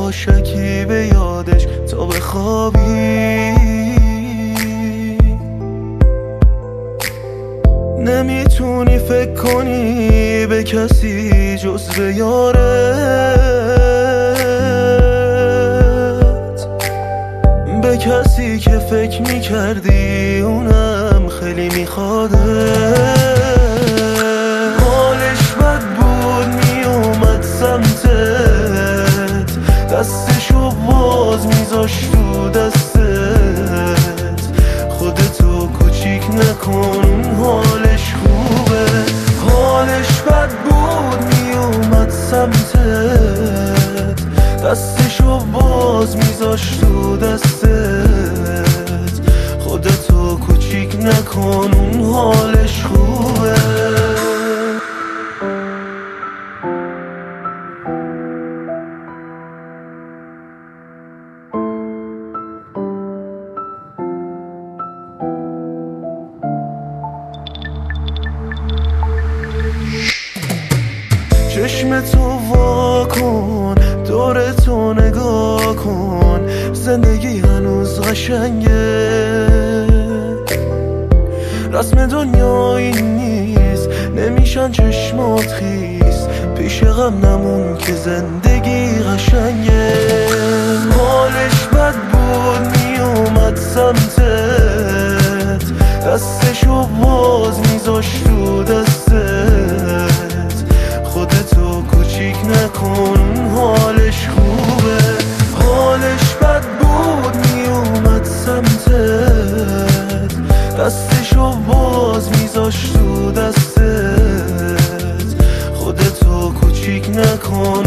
یواشکی به یادش تا بخوابی. نمیتونی فکر کنی به کسی جز به یارت، به کسی که فکر میکردی اونم خیلی میخواده. حالش بد بود میومد سمتت، دستشو باز میذاشت تو دستت. خودتو کوچیک نکن حالش خوبه. حالش بد بود میومد سمتت، دستشو باز میذاشت تو دستت. خودتو کوچیک نکن حالش خوبه. چشمتو وا کن، دورتو نگاه کن، زندگی هنوز قشنگه. رسم دنیا این نیست، نمیشن چشمات خیس، پیش غم نمون که زندگی قشنگه. حالش بد بود میومد سمتت، دستشو باز میذاشت تو دستت. خودتو کوچیک نکن حالش خوبه. حالش بد بود میومد سمتت، دستشو باز میذاشت تو دستت. خودتو کوچیک نکن